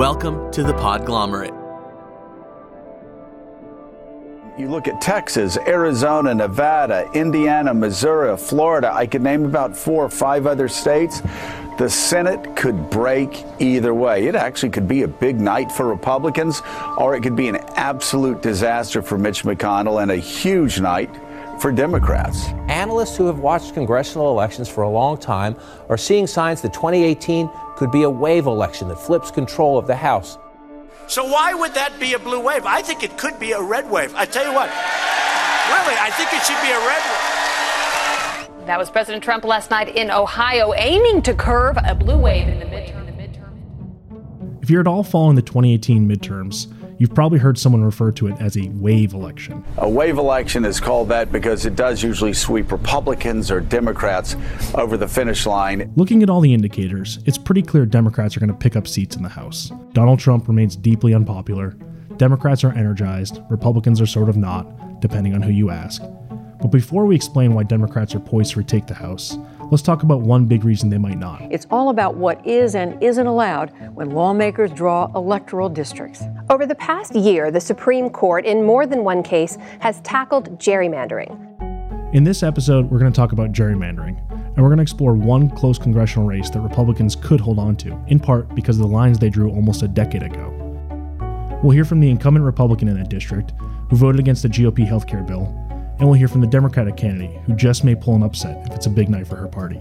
Welcome to the Podglomerate. You look at Texas, Arizona, Nevada, Indiana, Missouri, Florida. I could name about 4 or 5 other states. The Senate could break either way. It actually could be a big night for Republicans, or it could be an absolute disaster for Mitch McConnell and a huge night for Democrats. Analysts who have watched congressional elections for a long time are seeing signs that 2018 could be a wave election that flips control of the House. So why would that be a blue wave? I think it could be a red wave. I tell you what, really, I think it should be a red wave. That was President Trump last night in Ohio, aiming to curve a blue wave in the midterm. If you're at all following the 2018 midterms, you've probably heard someone refer to it as a wave election. A wave election is called that because it does usually sweep Republicans or Democrats over the finish line. Looking at all the indicators, it's pretty clear Democrats are going to pick up seats in the House. Donald Trump remains deeply unpopular. Democrats are energized. Republicans are sort of not, depending on who you ask. But before we explain why Democrats are poised to retake the House, let's talk about one big reason they might not. It's all about what is and isn't allowed when lawmakers draw electoral districts. Over the past year, the Supreme Court, in more than one case, has tackled gerrymandering. In this episode, we're going to talk about gerrymandering, and we're going to explore one close congressional race that Republicans could hold on to, in part because of the lines they drew almost a decade ago. We'll hear from the incumbent Republican in that district, who voted against the GOP healthcare bill, and we'll hear from the Democratic candidate, who just may pull an upset if it's a big night for her party.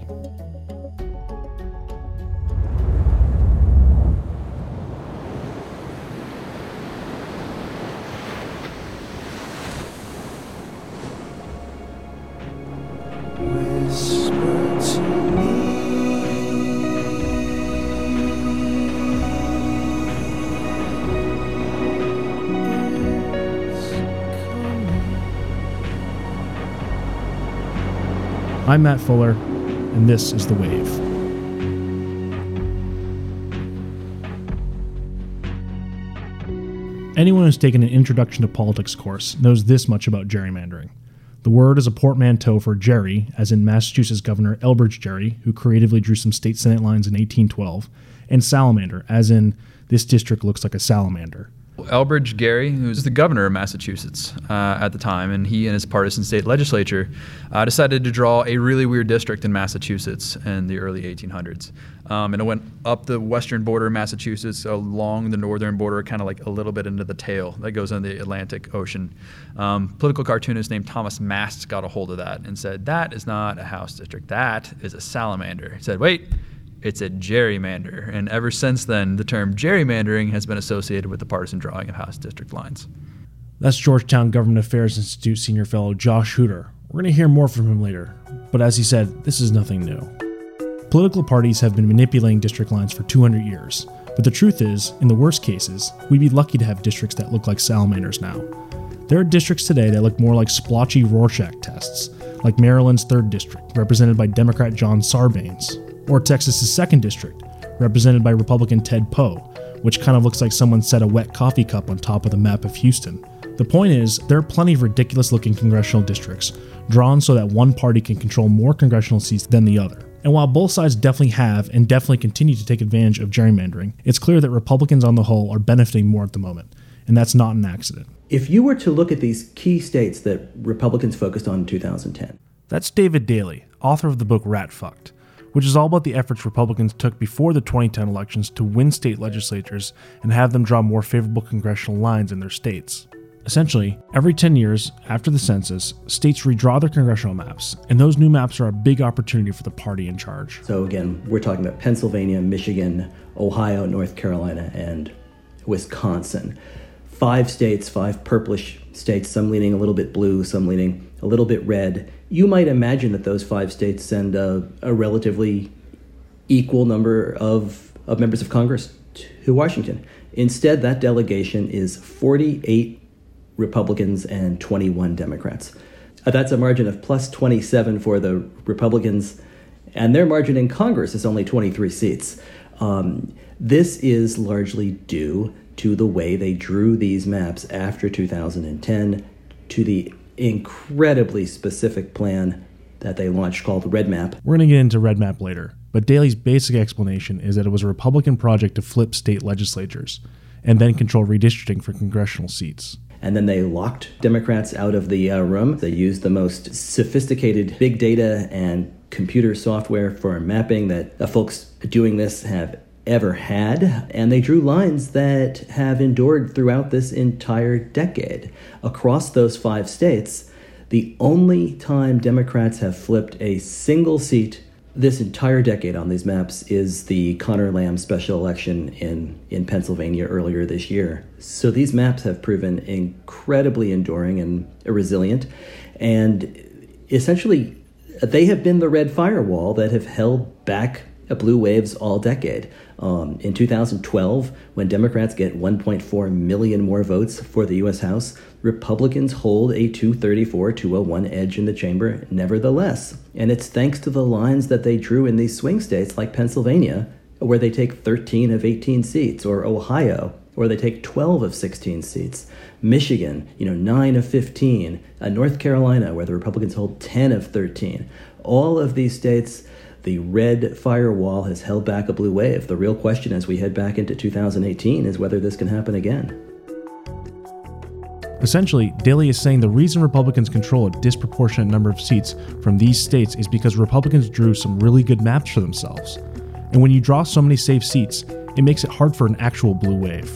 I'm Matt Fuller, and this is The Wave. Anyone who's taken an Introduction to Politics course knows this much about gerrymandering. The word is a portmanteau for Gerry, as in Massachusetts Governor Elbridge Gerry, who creatively drew some state senate lines in 1812, and salamander, as in this district looks like a salamander. Elbridge Gerry, who's the governor of Massachusetts at the time, and he and his partisan state legislature decided to draw a really weird district in Massachusetts in the early 1800s. And it went up the western border of Massachusetts, along the northern border, kind of like a little bit into the tail that goes into the Atlantic Ocean. Political cartoonist named Thomas Mast got a hold of that and said, that is not a House district, that is a salamander. He said, wait, it's a gerrymander. And ever since then, the term gerrymandering has been associated with the partisan drawing of House district lines. That's Georgetown Government Affairs Institute senior fellow Josh Hooter. We're going to hear more from him later, but as he said, this is nothing new. Political parties have been manipulating district lines for 200 years, but the truth is, in the worst cases, we'd be lucky to have districts that look like salamanders now. There are districts today that look more like splotchy Rorschach tests, like Maryland's 3rd District, represented by Democrat John Sarbanes, or Texas's 2nd District, represented by Republican Ted Poe, which kind of looks like someone set a wet coffee cup on top of the map of Houston. The point is, there are plenty of ridiculous-looking congressional districts, drawn so that one party can control more congressional seats than the other. And while both sides definitely have and definitely continue to take advantage of gerrymandering, it's clear that Republicans on the whole are benefiting more at the moment, and that's not an accident. If you were to look at these key states that Republicans focused on in 2010. That's David Daley, author of the book Rat Fucked, which is all about the efforts Republicans took before the 2010 elections to win state legislatures and have them draw more favorable congressional lines in their states. Essentially, every 10 years after the census, states redraw their congressional maps, and those new maps are a big opportunity for the party in charge. So again, we're talking about Pennsylvania, Michigan, Ohio, North Carolina, and Wisconsin. 5 states, 5 purplish states, some leaning a little bit blue, some leaning a little bit red. You might imagine that those 5 states send a relatively equal number of members of Congress to Washington. Instead, that delegation is 48 Republicans and 21 Democrats. That's a margin of plus 27 for the Republicans, and their margin in Congress is only 23 seats. This is largely due to the way they drew these maps after 2010, to the incredibly specific plan that they launched called Red Map. We're going to get into Red Map later, but Daley's basic explanation is that it was a Republican project to flip state legislatures and then control redistricting for congressional seats. And then they locked Democrats out of the room. They used the most sophisticated big data and computer software for mapping that the folks doing this have ever had, and they drew lines that have endured throughout this entire decade. Across those 5 states, the only time Democrats have flipped a single seat this entire decade on these maps is the Connor Lamb special election in Pennsylvania earlier this year. So these maps have proven incredibly enduring and resilient, and essentially they have been the red firewall that have held back blue waves all decade. In 2012, when Democrats get 1.4 million more votes for the U.S. House, Republicans hold a 234-201 edge in the chamber nevertheless. And it's thanks to the lines that they drew in these swing states like Pennsylvania, where they take 13 of 18 seats, or Ohio, where they take 12 of 16 seats. Michigan, 9 of 15. North Carolina, where the Republicans hold 10 of 13. All of these states, the red firewall has held back a blue wave. The real question as we head back into 2018 is whether this can happen again. Essentially, Daley is saying the reason Republicans control a disproportionate number of seats from these states is because Republicans drew some really good maps for themselves. And when you draw so many safe seats, it makes it hard for an actual blue wave.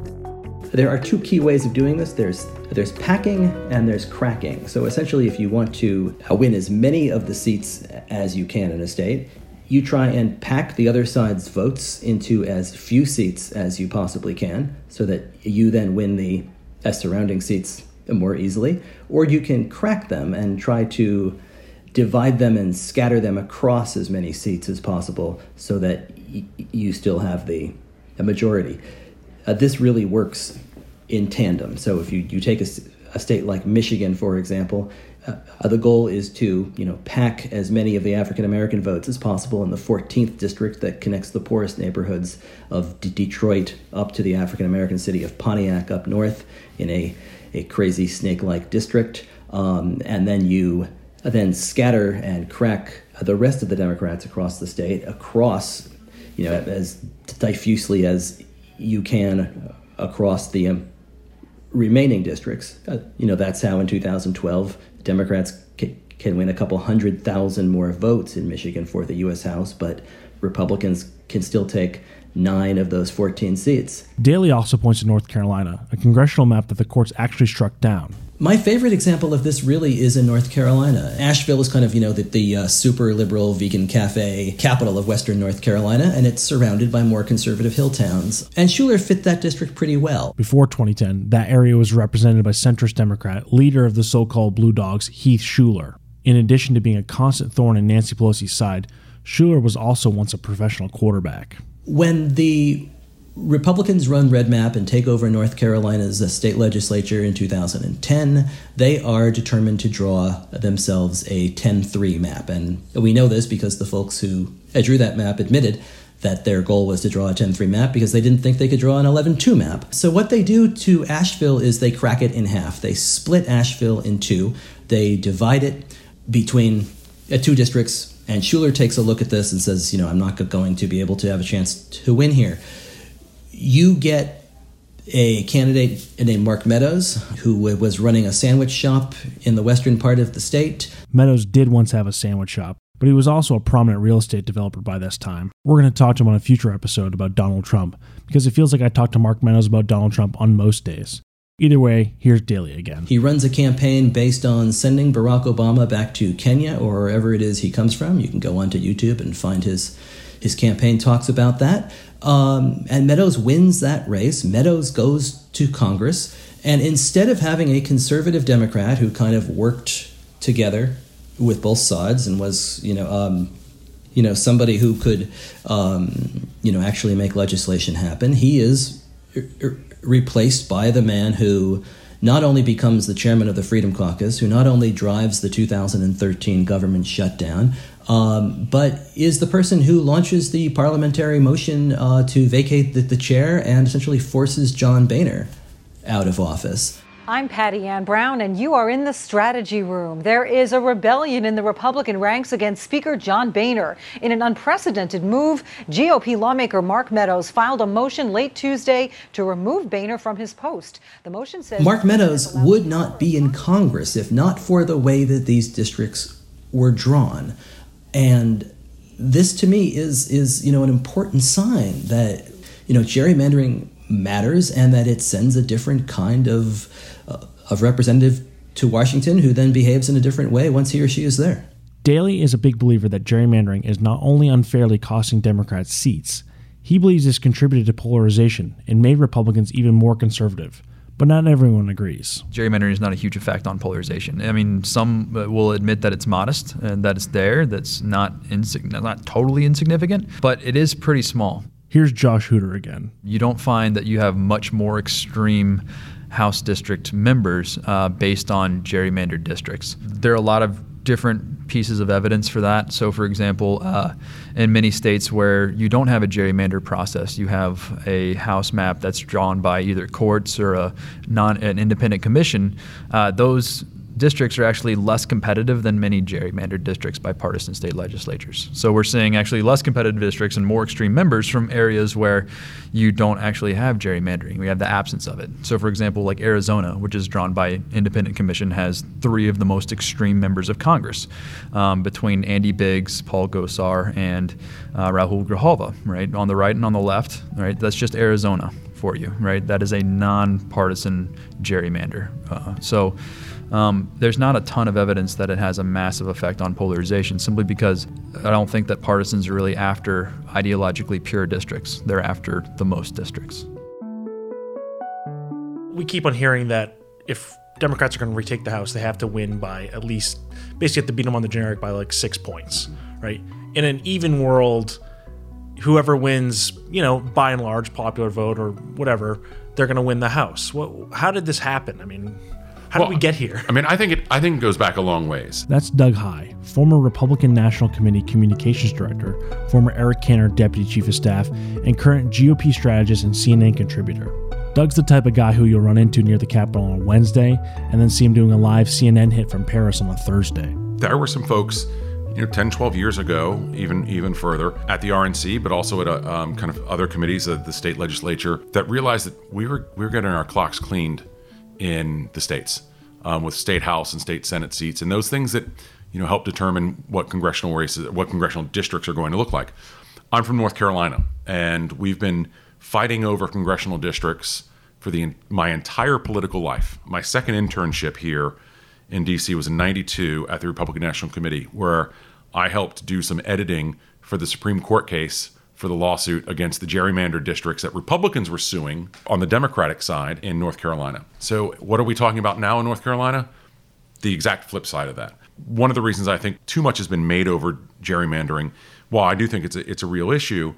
There are 2 key ways of doing this. There's packing and there's cracking. So essentially, if you want to win as many of the seats as you can in a state, you try and pack the other side's votes into as few seats as you possibly can, so that you then win the surrounding seats more easily. Or you can crack them and try to divide them and scatter them across as many seats as possible, so that you still have the majority. This really works in tandem. So if you take a state like Michigan, for example, the goal is to pack as many of the African-American votes as possible in the 14th district that connects the poorest neighborhoods of Detroit up to the African-American city of Pontiac up north in a crazy snake-like district. And then you scatter and crack the rest of the Democrats across the state, across, as diffusely as you can across the remaining districts. That's how in 2012 Democrats can win a couple 100,000 more votes in Michigan for the U.S. House, but Republicans can still take 9 of those 14 seats. Daley also points to North Carolina, a congressional map that the courts actually struck down. My favorite example of this really is in North Carolina. Asheville is kind of, the super liberal vegan cafe capital of Western North Carolina, and it's surrounded by more conservative hill towns. And Schuler fit that district pretty well. Before 2010, that area was represented by centrist Democrat, leader of the so-called Blue Dogs, Heath Schuler. In addition to being a constant thorn in Nancy Pelosi's side, Schuler was also once a professional quarterback. When the Republicans run Red Map and take over North Carolina's state legislature in 2010. They are determined to draw themselves a 10-3 map. And we know this because the folks who drew that map admitted that their goal was to draw a 10-3 map because they didn't think they could draw an 11-2 map. So what they do to Asheville is they crack it in half. They split Asheville in 2. They divide it between 2 districts. And Schuler takes a look at this and says, I'm not going to be able to have a chance to win here. You get a candidate named Mark Meadows, who was running a sandwich shop in the western part of the state. Meadows did once have a sandwich shop, but he was also a prominent real estate developer by this time. We're going to talk to him on a future episode about Donald Trump, because it feels like I talk to Mark Meadows about Donald Trump on most days. Either way, here's Daley again. He runs a campaign based on sending Barack Obama back to Kenya or wherever it is he comes from. You can go onto YouTube and find his campaign talks about that. And Meadows wins that race. Meadows goes to Congress. And instead of having a conservative Democrat who kind of worked together with both sides and was, somebody who could, actually make legislation happen, he is replaced by the man who not only becomes the chairman of the Freedom Caucus, who not only drives the 2013 government shutdown, but is the person who launches the parliamentary motion to vacate the chair and essentially forces John Boehner out of office. I'm Patty Ann Brown, and you are in the strategy room. There is a rebellion in the Republican ranks against Speaker John Boehner. In an unprecedented move, GOP lawmaker Mark Meadows filed a motion late Tuesday to remove Boehner from his post. The motion says Mark Meadows would not be in Congress if not for the way that these districts were drawn. And this to me is an important sign that, gerrymandering matters and that it sends a different kind of representative to Washington who then behaves in a different way once he or she is there. Daley is a big believer that gerrymandering is not only unfairly costing Democrats seats, he believes it's contributed to polarization and made Republicans even more conservative. But not everyone agrees. Gerrymandering is not a huge effect on polarization. I mean, some will admit that it's modest and that it's there, that's not totally insignificant, but it is pretty small. Here's Josh Hooter again. You don't find that you have much more extreme House district members based on gerrymandered districts. There are a lot of different pieces of evidence for that. So, for example, in many states where you don't have a gerrymander process, you have a House map that's drawn by either courts or an independent commission. Those districts are actually less competitive than many gerrymandered districts by partisan state legislatures. So we're seeing actually less competitive districts and more extreme members from areas where you don't actually have gerrymandering. We have the absence of it. So for example, like Arizona, which is drawn by independent commission, has 3 of the most extreme members of Congress between Andy Biggs, Paul Gosar, and Rahul Grijalva, right? On the right and on the left, right? That's just Arizona for you, right? That is a nonpartisan gerrymander. There's not a ton of evidence that it has a massive effect on polarization, simply because I don't think that partisans are really after ideologically pure districts. They're after the most districts. We keep on hearing that if Democrats are going to retake the House, they have to win by at least, basically have to beat them on the generic by like 6 points, right? In an even world, whoever wins, by and large, popular vote or whatever, they're going to win the House. How did this happen? I mean, how did we get here? I mean, I think it goes back a long ways. That's Doug Heye, former Republican National Committee Communications Director, former Eric Cantor Deputy Chief of Staff, and current GOP strategist and CNN contributor. Doug's the type of guy who you'll run into near the Capitol on a Wednesday and then see him doing a live CNN hit from Paris on a Thursday. There were some folks 10, 12 years ago, even further, at the RNC, but also at kind of other committees of the state legislature that realized that we were getting our clocks cleaned in the states with state House and state Senate seats, and those things that help determine what congressional races, what congressional districts are going to look like. I'm from North Carolina, and we've been fighting over congressional districts for my entire political life. My second internship here in D.C. was in '92 at the Republican National Committee, where I helped do some editing for the Supreme Court case for the lawsuit against the gerrymandered districts that Republicans were suing on the Democratic side in North Carolina. So what are we talking about now in North Carolina? The exact flip side of that. One of the reasons I think too much has been made over gerrymandering, while I do think it's a real issue,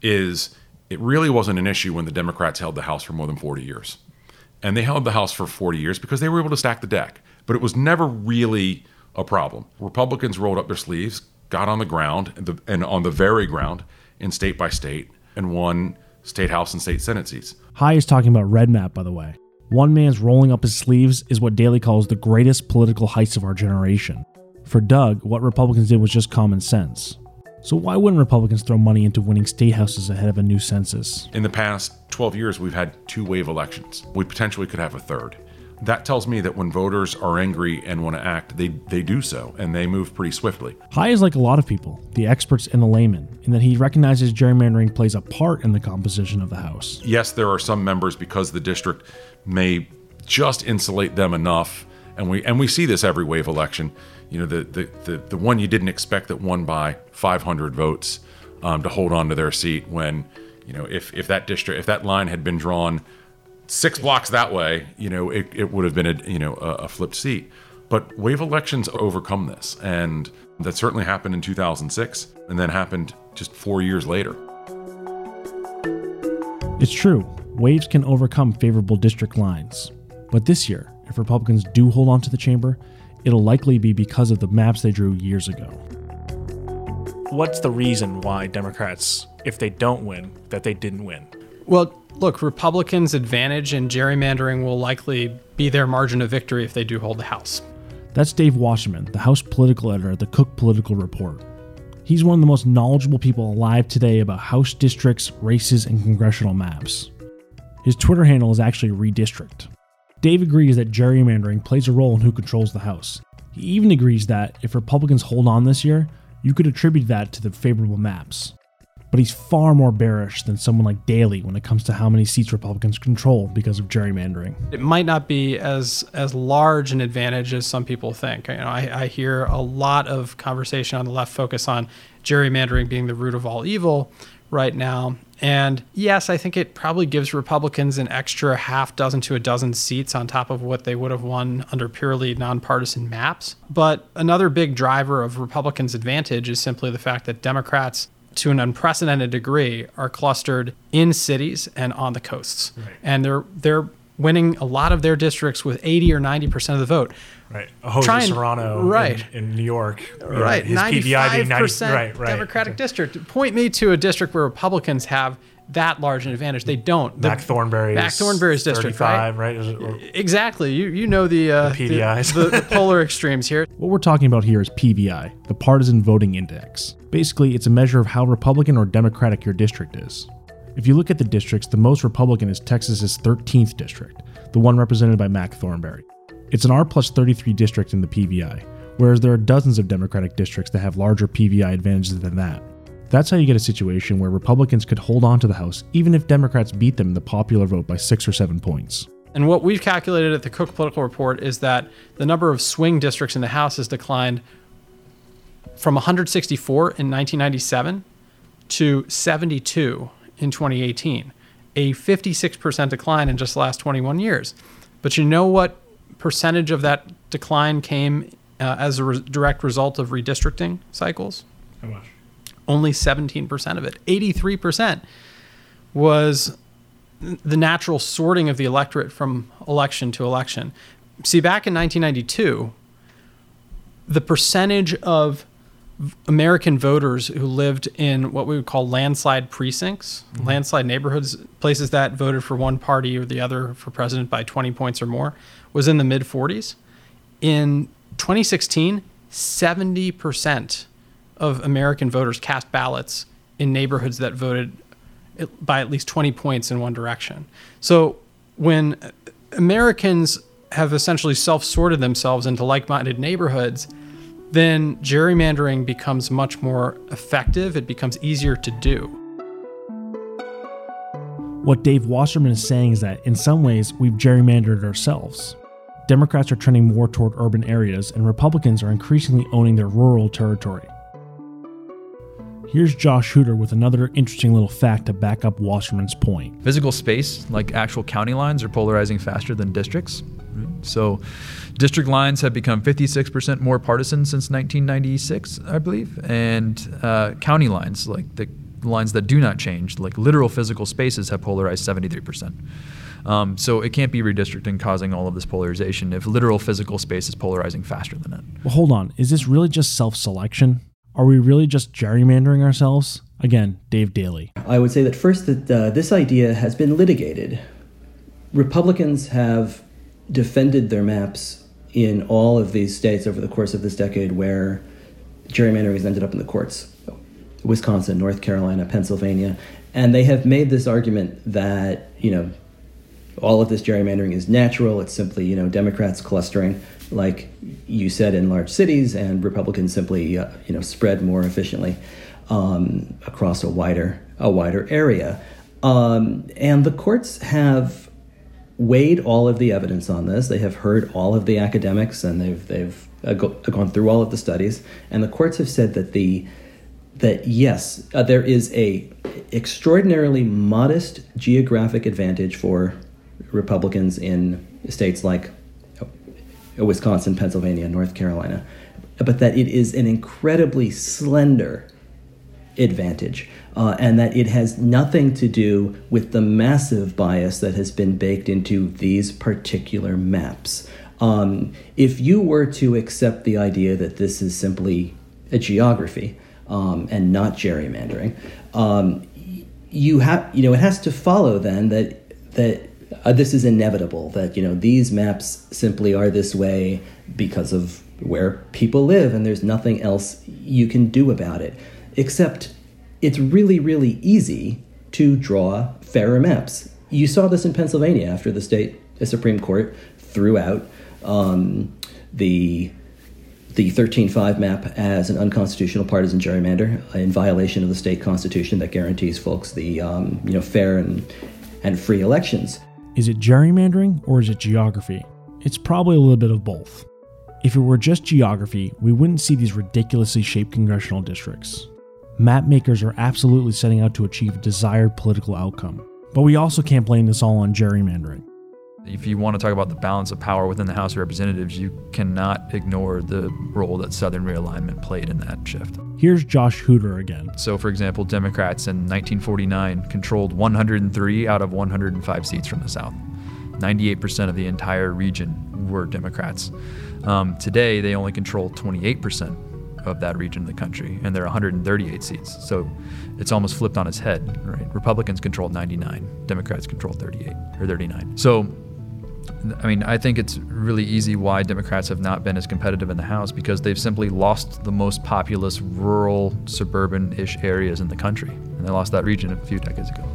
is it really wasn't an issue when the Democrats held the House for more than 40 years. And they held the House for 40 years because they were able to stack the deck. But it was never really a problem. Republicans rolled up their sleeves, got on the ground, and on the very ground, in state by state, and won state House and state Senate seats. Heye is talking about Red Map, by the way. One man's rolling up his sleeves is what Daley calls the greatest political heights of our generation. For Doug, what Republicans did was just common sense. So why wouldn't Republicans throw money into winning state houses ahead of a new census? In the past 12 years, we've had 2-wave elections. We potentially could have a third. That tells me that when voters are angry and want to act, they do so, and they move pretty swiftly. Heye is like a lot of people, the experts and the laymen, in that he recognizes gerrymandering plays a part in the composition of the House. Yes, there are some members, because the district may just insulate them enough, and we see this every wave election. The one you didn't expect that won by 500 votes to hold on to their seat when, if that line had been drawn 6 blocks that way, it would have been a flipped seat. But wave elections overcome this, and that certainly happened in 2006, and then happened just 4 years later. It's true, waves can overcome favorable district lines. But this year, if Republicans do hold on to the chamber, it'll likely be because of the maps they drew years ago. What's the reason why Democrats, if they don't win, that they didn't win? Well, look, Republicans' advantage in gerrymandering will likely be their margin of victory if they do hold the House. That's Dave Wasserman, the House political editor at the Cook Political Report. He's one of the most knowledgeable people alive today about House districts, races, and congressional maps. His Twitter handle is actually Redistrict. Dave agrees that gerrymandering plays a role in who controls the House. He even agrees that if Republicans hold on this year, you could attribute that to the favorable maps. But he's far more bearish than someone like Daley when it comes to how many seats Republicans control because of gerrymandering. It might not be as large an advantage as some people think. I hear a lot of conversation on the left focus on gerrymandering being the root of all evil right now. And yes, I think it probably gives Republicans an extra half dozen to a dozen seats on top of what they would have won under purely nonpartisan maps. But another big driver of Republicans' advantage is simply the fact that Democrats, to an unprecedented degree, are clustered in cities and on the coasts. Right. And they're winning a lot of their districts with 80 or 90% of the vote. Right. Jose Serrano in New York. Right. His 95% Democratic district. Point me to a district where Republicans have that large an advantage. They don't. Mac Thornberry's district, 35, right? Exactly. You know the PVIs. the polar extremes here. What we're talking about here is PVI, the Partisan Voting Index. Basically, it's a measure of how Republican or Democratic your district is. If you look at the districts, the most Republican is Texas's 13th district, the one represented by Mac Thornberry. It's an R+33 district in the PVI, whereas there are dozens of Democratic districts that have larger PVI advantages than that. That's how you get a situation where Republicans could hold on to the House even if Democrats beat them in the popular vote by 6 or 7 points. And what we've calculated at the Cook Political Report is that the number of swing districts in the House has declined from 164 in 1997 to 72 in 2018, a 56% decline in just the last 21 years. But you know what percentage of that decline came as a direct result of redistricting cycles? How much? Only 17% of it. 83% was the natural sorting of the electorate from election to election. See, back in 1992, the percentage of American voters who lived in what we would call landslide precincts, landslide neighborhoods, places that voted for one party or the other for president by 20 points or more, was in the mid-40s. In 2016, 70% of American voters cast ballots in neighborhoods that voted by at least 20 points in one direction. So when Americans have essentially self-sorted themselves into like-minded neighborhoods, then gerrymandering becomes much more effective. It becomes easier to do. What Dave Wasserman is saying is that in some ways we've gerrymandered ourselves. Democrats are trending more toward urban areas, and Republicans are increasingly owning their rural territory. Here's Josh Hooter with another interesting little fact to back up Wasserman's point. Physical space, like actual county lines, are polarizing faster than districts. So district lines have become 56% more partisan since 1996, I believe. And county lines, like the lines that do not change, like literal physical spaces, have polarized 73%. So it can't be redistricting causing all of this polarization if literal physical space is polarizing faster than it. Well, hold on. Is this really just self-selection? Are we really just gerrymandering ourselves? Again, Dave Daley. I would say that first that this idea has been litigated. Republicans have defended their maps in all of these states over the course of this decade where gerrymandering has ended up in the courts. Wisconsin, North Carolina, Pennsylvania. And they have made this argument that, all of this gerrymandering is natural. It's simply, Democrats clustering, like you said, in large cities, and Republicans simply, spread more efficiently across a wider area. And the courts have weighed all of the evidence on this. They have heard all of the academics, and they've gone through all of the studies. And the courts have said that yes, there is a extraordinarily modest geographic advantage for Republicans in states like Wisconsin, Pennsylvania, North Carolina, but that it is an incredibly slender advantage, and that it has nothing to do with the massive bias that has been baked into these particular maps. If you were to accept the idea that this is simply a geography and not gerrymandering, it has to follow then that this is inevitable, that, these maps simply are this way because of where people live, and there's nothing else you can do about it. Except it's really, really easy to draw fairer maps. You saw this in Pennsylvania after the Supreme Court threw out the 13-5 map as an unconstitutional partisan gerrymander in violation of the state constitution that guarantees folks the fair and free elections. Is it gerrymandering or is it geography? It's probably a little bit of both. If it were just geography, we wouldn't see these ridiculously shaped congressional districts. Map makers are absolutely setting out to achieve a desired political outcome. But we also can't blame this all on gerrymandering. If you want to talk about the balance of power within the House of Representatives, you cannot ignore the role that Southern realignment played in that shift. Here's Josh Hooter again. So, for example, Democrats in 1949 controlled 103 out of 105 seats from the South. 98% of the entire region were Democrats. Today, they only control 28% of that region of the country, and there are 138 seats. So it's almost flipped on its head, right? Republicans control 99, Democrats control 38 or 39. So, I think it's really easy why Democrats have not been as competitive in the House, because they've simply lost the most populous rural, suburban-ish areas in the country. And they lost that region a few decades ago.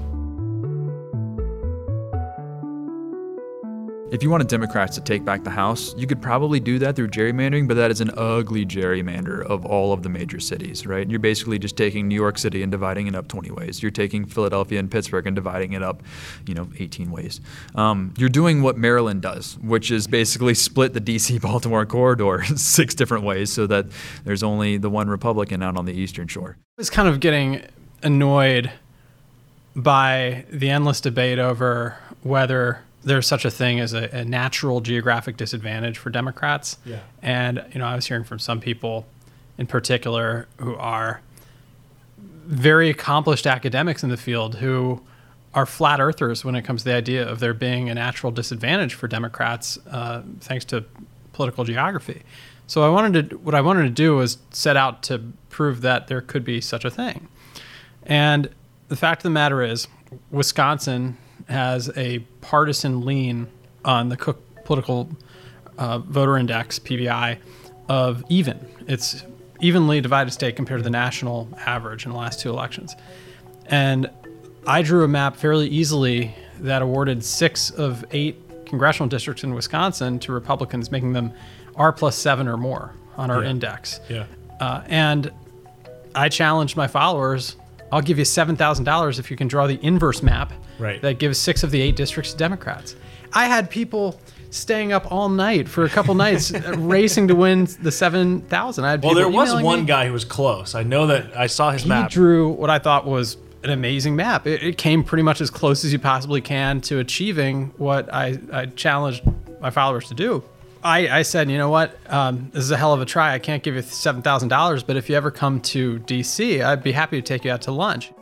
If you wanted Democrats to take back the House, you could probably do that through gerrymandering, but that is an ugly gerrymander of all of the major cities, right? You're basically just taking New York City and dividing it up 20 ways. You're taking Philadelphia and Pittsburgh and dividing it up, 18 ways. You're doing what Maryland does, which is basically split the D.C.-Baltimore corridor 6 different ways so that there's only the one Republican out on the Eastern Shore. I was kind of getting annoyed by the endless debate over whether there's such a thing as a natural geographic disadvantage for Democrats. Yeah. And, I was hearing from some people in particular who are very accomplished academics in the field who are flat earthers when it comes to the idea of there being a natural disadvantage for Democrats thanks to political geography. So what I wanted to do was set out to prove that there could be such a thing. And the fact of the matter is, Wisconsin has a partisan lean on the Cook Political Voter Index, PVI, of even. It's evenly divided state compared to the national average in the last 2 elections. And I drew a map fairly easily that awarded 6 of 8 congressional districts in Wisconsin to Republicans, making them R+7 or more on our index. Yeah. And I challenged my followers, I'll give you $7,000 if you can draw the inverse map that gives 6 of the 8 districts to Democrats. I had people staying up all night for a couple nights racing to win the $7,000. Well, there was one guy who was close. I know that I saw his map. He drew what I thought was an amazing map. It came pretty much as close as you possibly can to achieving what I challenged my followers to do. I said, you know what, this is a hell of a try. I can't give you $7,000, but if you ever come to D.C., I'd be happy to take you out to lunch.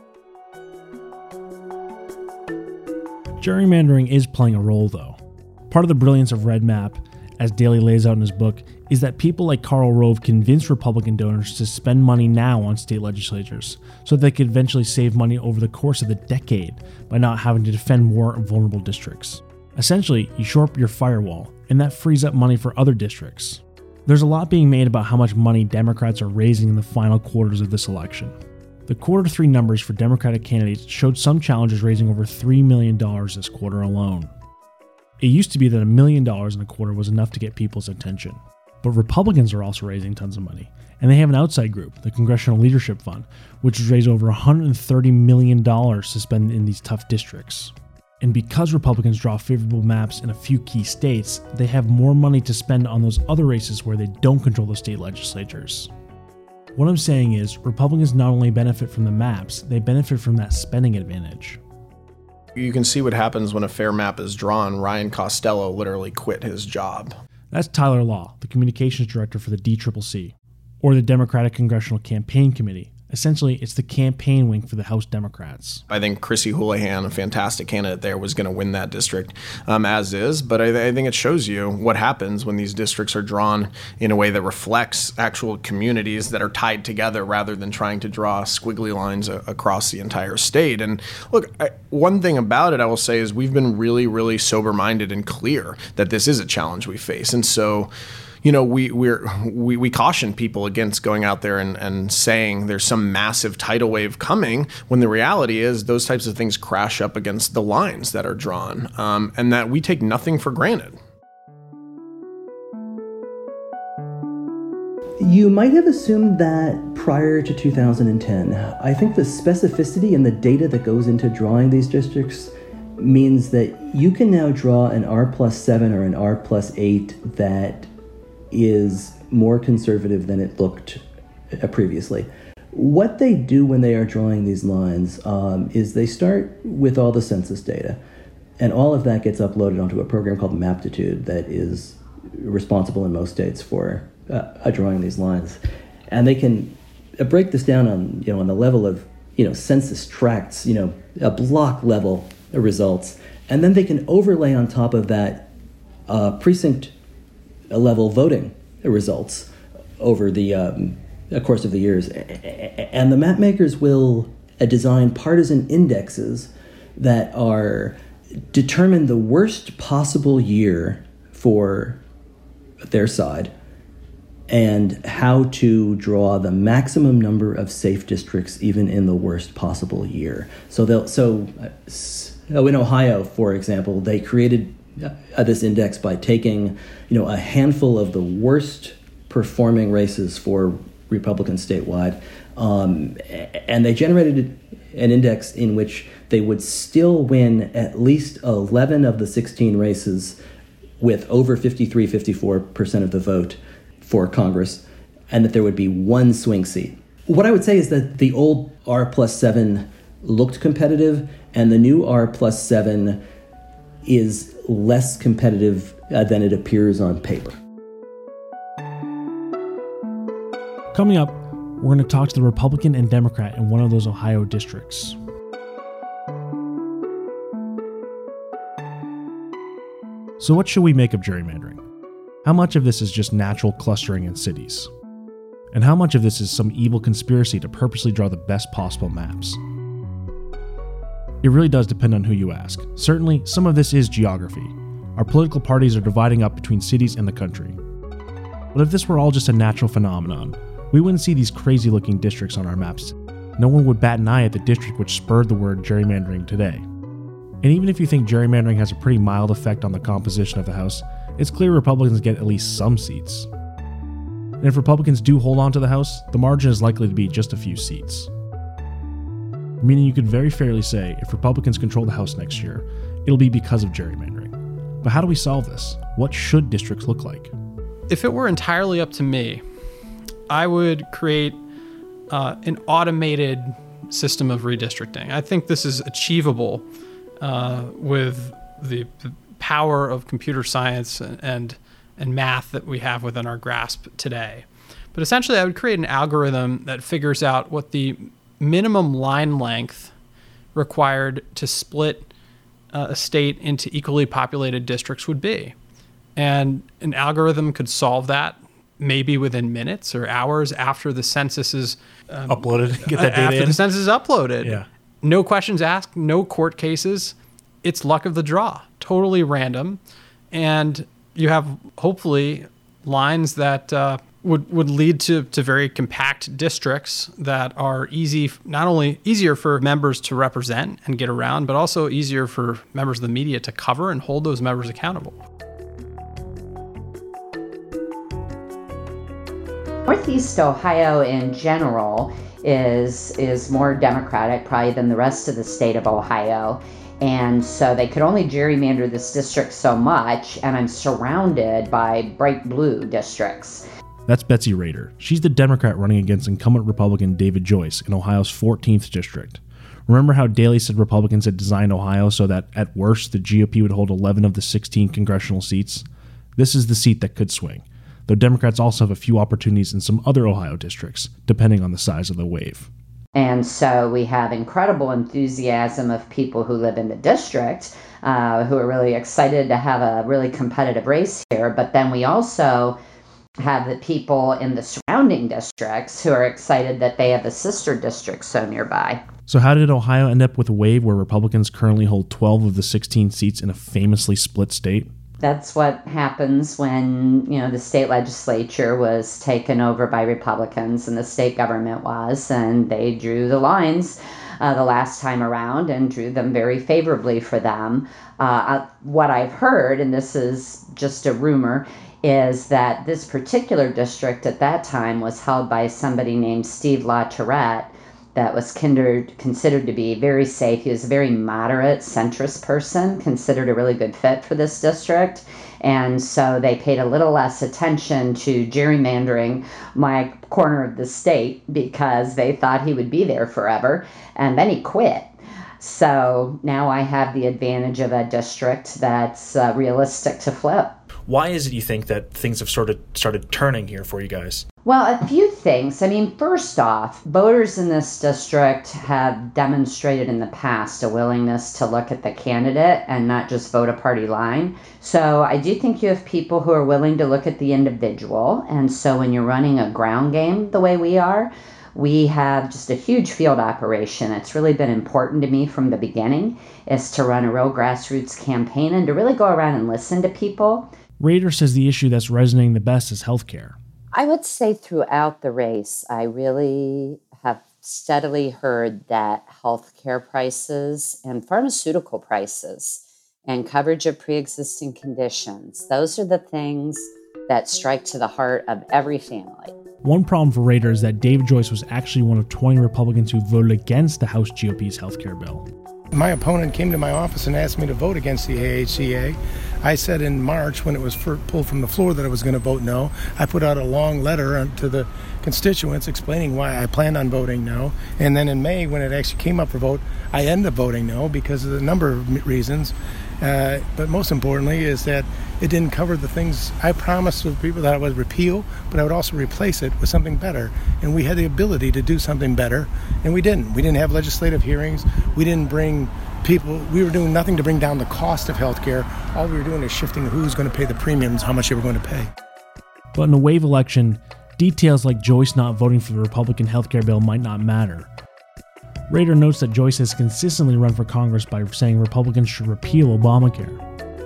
Gerrymandering is playing a role, though. Part of the brilliance of Red Map, as Daley lays out in his book, is that people like Karl Rove convince Republican donors to spend money now on state legislatures so that they could eventually save money over the course of the decade by not having to defend more vulnerable districts. Essentially, you shore up your firewall, and that frees up money for other districts. There's a lot being made about how much money Democrats are raising in the final quarters of this election. The Q3 numbers for Democratic candidates showed some challengers raising over $3 million this quarter alone. It used to be that $1 million in a quarter was enough to get people's attention. But Republicans are also raising tons of money, and they have an outside group, the Congressional Leadership Fund, which has raised over $130 million to spend in these tough districts. And because Republicans draw favorable maps in a few key states, they have more money to spend on those other races where they don't control the state legislatures. What I'm saying is, Republicans not only benefit from the maps, they benefit from that spending advantage. You can see what happens when a fair map is drawn. Ryan Costello literally quit his job. That's Tyler Law, the communications director for the DCCC, or the Democratic Congressional Campaign Committee, Essentially, it's the campaign wing for the House Democrats. I think Chrissy Houlihan, a fantastic candidate there, was going to win that district as is. But I think it shows you what happens when these districts are drawn in a way that reflects actual communities that are tied together rather than trying to draw squiggly lines across the entire state. And look, one thing about it I will say is we've been really, really sober-minded and clear that this is a challenge we face. And so, you know, we caution people against going out there and saying there's some massive tidal wave coming, when the reality is those types of things crash up against the lines that are drawn, and that we take nothing for granted. You might have assumed that prior to 2010. I think the specificity and the data that goes into drawing these districts means that you can now draw an R+7 or an R+8 that is more conservative than it looked previously. What they do when they are drawing these lines is they start with all the census data, and all of that gets uploaded onto a program called Maptitude that is responsible in most states for drawing these lines. And they can break this down on, on the level of, census tracts, a block level results, and then they can overlay on top of that precinct level voting results over the course of the years. And the map makers will design partisan indexes that are determine the worst possible year for their side and how to draw the maximum number of safe districts even in the worst possible year. So in Ohio, for example, they created this index by taking, a handful of the worst performing races for Republicans statewide, and they generated an index in which they would still win at least 11 of the 16 races with over 54% of the vote for Congress, and that there would be one swing seat. What I would say is that the old R+7 looked competitive, and the new R+7 is less competitive than it appears on paper. Coming up, we're going to talk to the Republican and Democrat in one of those Ohio districts. So what should we make of gerrymandering? How much of this is just natural clustering in cities? And how much of this is some evil conspiracy to purposely draw the best possible maps? It really does depend on who you ask. Certainly, some of this is geography. Our political parties are dividing up between cities and the country. But if this were all just a natural phenomenon, we wouldn't see these crazy-looking districts on our maps. No one would bat an eye at the district which spurred the word gerrymandering today. And even if you think gerrymandering has a pretty mild effect on the composition of the House, it's clear Republicans get at least some seats. And if Republicans do hold on to the House, the margin is likely to be just a few seats. Meaning you could very fairly say, if Republicans control the House next year, it'll be because of gerrymandering. But how do we solve this? What should districts look like? If it were entirely up to me, I would create an automated system of redistricting. I think this is achievable with the power of computer science and math that we have within our grasp today. But essentially, I would create an algorithm that figures out what the minimum line length required to split a state into equally populated districts would be. And an algorithm could solve that maybe within minutes or hours after the census is uploaded. Get that data after in. the census is uploaded. Yeah. No questions asked, no court cases. It's luck of the draw, totally random. And you have hopefully lines that would lead to very compact districts that are easy, not only easier for members to represent and get around, but also easier for members of the media to cover and hold those members accountable. Northeast Ohio in general is more Democratic probably than the rest of the state of Ohio. And so they could only gerrymander this district so much, and I'm surrounded by bright blue districts. That's Betsy Rader. She's the Democrat running against incumbent Republican David Joyce in Ohio's 14th district. Remember how Daley said Republicans had designed Ohio so that, at worst, the GOP would hold 11 of the 16 congressional seats? This is the seat that could swing. though Democrats also have a few opportunities in some other Ohio districts, depending on the size of the wave. And so we have incredible enthusiasm of people who live in the district who are really excited to have a really competitive race here. But then we also have the people in the surrounding districts who are excited that they have a sister district so nearby. So how did Ohio end up with a wave where Republicans currently hold 12 of the 16 seats in a famously split state? That's what happens when, the state legislature was taken over by Republicans and the state government was, and they drew the lines the last time around and drew them very favorably for them. What I've heard, and this is just a rumor, is that this particular district at that time was held by somebody named Steve LaTourette that was considered to be very safe. He was a very moderate, centrist person, considered a really good fit for this district. And so they paid a little less attention to gerrymandering my corner of the state because they thought he would be there forever. And then he quit. So now I have the advantage of a district that's realistic to flip. Why is it you think that things have sort of started turning here for you guys? Well, a few things. First off, voters in this district have demonstrated in the past a willingness to look at the candidate and not just vote a party line. So I do think you have people who are willing to look at the individual. And so when you're running a ground game the way we are, we have just a huge field operation. It's really been important to me from the beginning is to run a real grassroots campaign and to really go around and listen to people. Rader says the issue that's resonating the best is healthcare. I would say throughout the race, I really have steadily heard that healthcare prices and pharmaceutical prices and coverage of pre-existing conditions, those are the things that strike to the heart of every family. One problem for Rader is that David Joyce was actually one of 20 Republicans who voted against the House GOP's healthcare bill. My opponent came to my office and asked me to vote against the AHCA. I said in March, when it was pulled from the floor, that I was going to vote no. I put out a long letter to the constituents explaining why I planned on voting no. And then in May, when it actually came up for vote, I ended up voting no because of a number of reasons. But most importantly is that it didn't cover the things I promised to people that I would repeal, but I would also replace it with something better. And we had the ability to do something better, and we didn't. We didn't have legislative hearings. We didn't bring people. We were doing nothing to bring down the cost of health care. All we were doing is shifting who's going to pay the premiums, how much they were going to pay. But in a wave election, details like Joyce not voting for the Republican healthcare bill might not matter. Rader notes that Joyce has consistently run for Congress by saying Republicans should repeal Obamacare.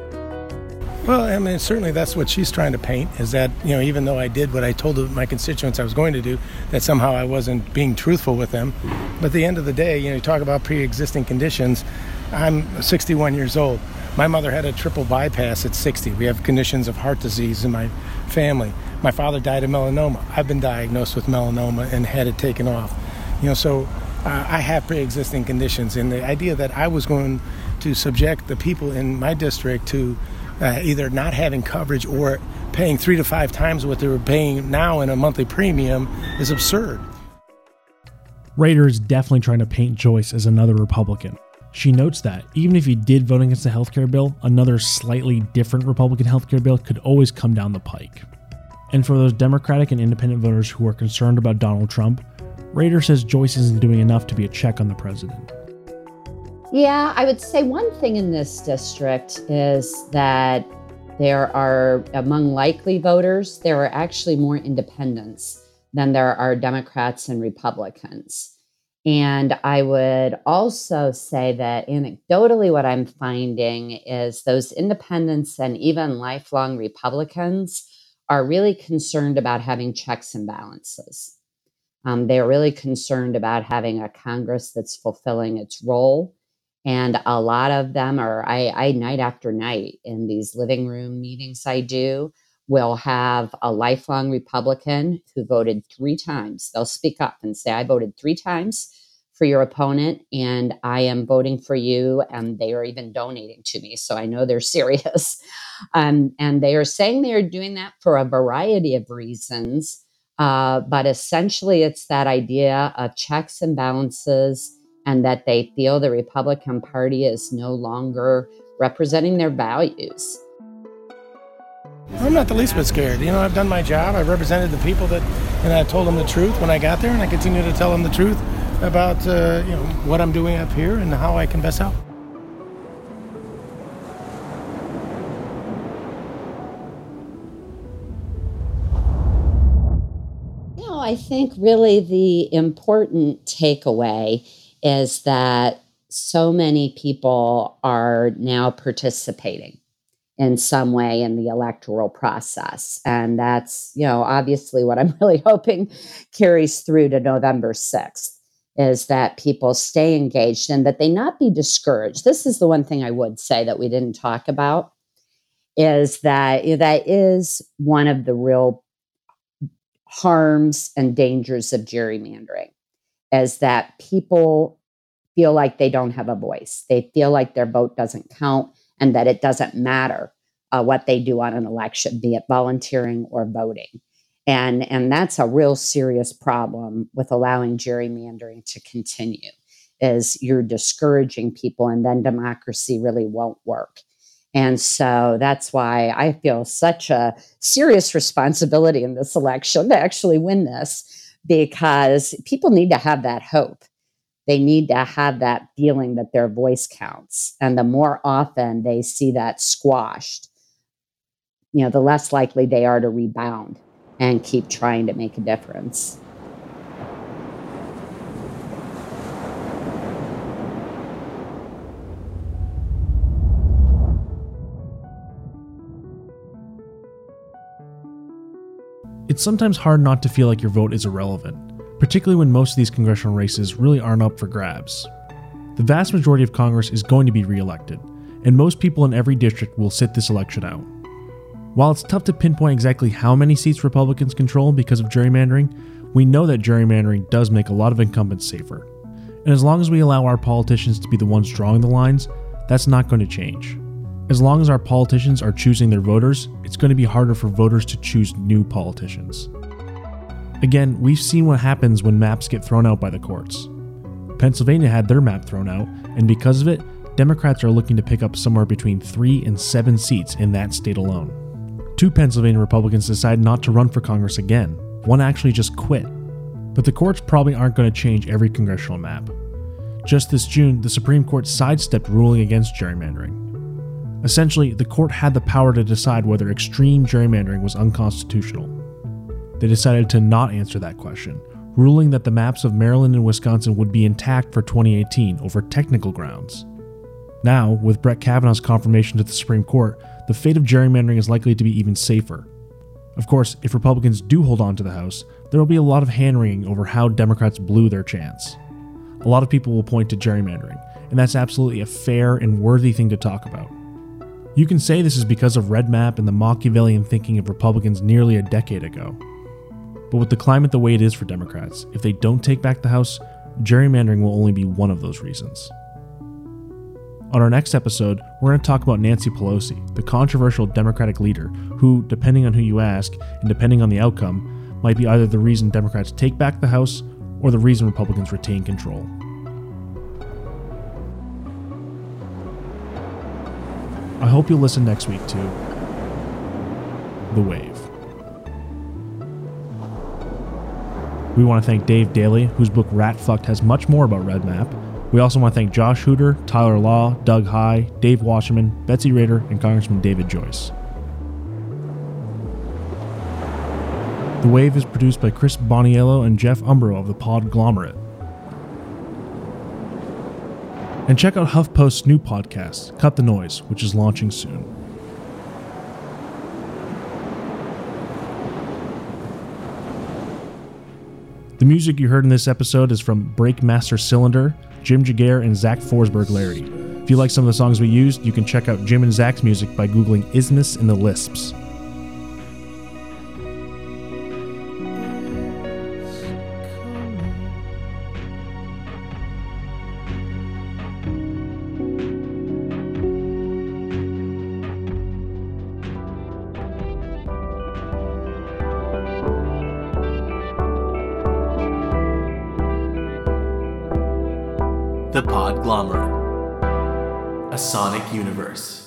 Well, certainly that's what she's trying to paint, is that, even though I did what I told my constituents I was going to do, that somehow I wasn't being truthful with them. But at the end of the day, you talk about pre-existing conditions. I'm 61 years old. My mother had a triple bypass at 60. We have conditions of heart disease in my family. My father died of melanoma. I've been diagnosed with melanoma and had it taken off. So I have pre-existing conditions. And the idea that I was going to subject the people in my district to either not having coverage or paying 3 to 5 times what they were paying now in a monthly premium is absurd. Rader is definitely trying to paint Joyce as another Republican. She notes that even if he did vote against the healthcare bill, another slightly different Republican healthcare bill could always come down the pike. And for those Democratic and independent voters who are concerned about Donald Trump, Rader says Joyce isn't doing enough to be a check on the president. Yeah, I would say one thing in this district is that there are, among likely voters, there are actually more independents than there are Democrats and Republicans. And I would also say that anecdotally, what I'm finding is those independents and even lifelong Republicans are really concerned about having checks and balances. They're really concerned about having a Congress that's fulfilling its role. And a lot of them are, I night after night in these living room meetings I do, will have a lifelong Republican who voted 3 times. They'll speak up and say, I voted 3 times for your opponent and I am voting for you. And they are even donating to me. So I know they're serious. And they are saying they are doing that for a variety of reasons. But essentially it's that idea of checks and balances, and that they feel the Republican Party is no longer representing their values. I'm not the least bit scared. I've done my job. I've represented the people and I told them the truth when I got there, and I continue to tell them the truth about, what I'm doing up here and how I can best help. I think really the important takeaway is that so many people are now participating in some way in the electoral process. And that's, obviously what I'm really hoping carries through to November 6th, is that people stay engaged and that they not be discouraged. This is the one thing I would say that we didn't talk about, is that that is one of the real harms and dangers of gerrymandering, is that people feel like they don't have a voice. They feel like their vote doesn't count and that it doesn't matter what they do on an election, be it volunteering or voting. And that's a real serious problem with allowing gerrymandering to continue, is you're discouraging people and then democracy really won't work. And so that's why I feel such a serious responsibility in this election to actually win this, because people need to have that hope. They need to have that feeling that their voice counts. And the more often they see that squashed, the less likely they are to rebound and keep trying to make a difference. It's sometimes hard not to feel like your vote is irrelevant, particularly when most of these congressional races really aren't up for grabs. The vast majority of Congress is going to be reelected, and most people in every district will sit this election out. While it's tough to pinpoint exactly how many seats Republicans control because of gerrymandering, we know that gerrymandering does make a lot of incumbents safer. And as long as we allow our politicians to be the ones drawing the lines, that's not going to change. As long as our politicians are choosing their voters, it's going to be harder for voters to choose new politicians. Again, we've seen what happens when maps get thrown out by the courts. Pennsylvania had their map thrown out, and because of it, Democrats are looking to pick up somewhere between 3 and 7 seats in that state alone. 2 Pennsylvania Republicans decided not to run for Congress again. One actually just quit. But the courts probably aren't going to change every congressional map. Just this June, the Supreme Court sidestepped ruling against gerrymandering. Essentially, the court had the power to decide whether extreme gerrymandering was unconstitutional. They decided to not answer that question, ruling that the maps of Maryland and Wisconsin would be intact for 2018 over technical grounds. Now, with Brett Kavanaugh's confirmation to the Supreme Court, the fate of gerrymandering is likely to be even safer. Of course, if Republicans do hold on to the House, there will be a lot of hand-wringing over how Democrats blew their chance. A lot of people will point to gerrymandering, and that's absolutely a fair and worthy thing to talk about. You can say this is because of Red Map and the Machiavellian thinking of Republicans nearly a decade ago. But with the climate the way it is for Democrats, if they don't take back the House, gerrymandering will only be one of those reasons. On our next episode, we're going to talk about Nancy Pelosi, the controversial Democratic leader who, depending on who you ask and depending on the outcome, might be either the reason Democrats take back the House or the reason Republicans retain control. I hope you'll listen next week to The Wave. We want to thank Dave Daly, whose book Rat Fucked has much more about Red Map. We also want to thank Josh Hooter, Tyler Law, Doug High, Dave Wasserman, Betsy Rader, and Congressman David Joyce. The Wave is produced by Chris Boniello and Jeff Umbro of the Podglomerate. And check out HuffPost's new podcast, Cut the Noise, which is launching soon. The music you heard in this episode is from Breakmaster Cylinder, Jim Jagger, and Zach Forsberg Larry. If you like some of the songs we used, you can check out Jim and Zach's music by googling Isthmus and the Lisps. The Podglomerate. A sonic universe.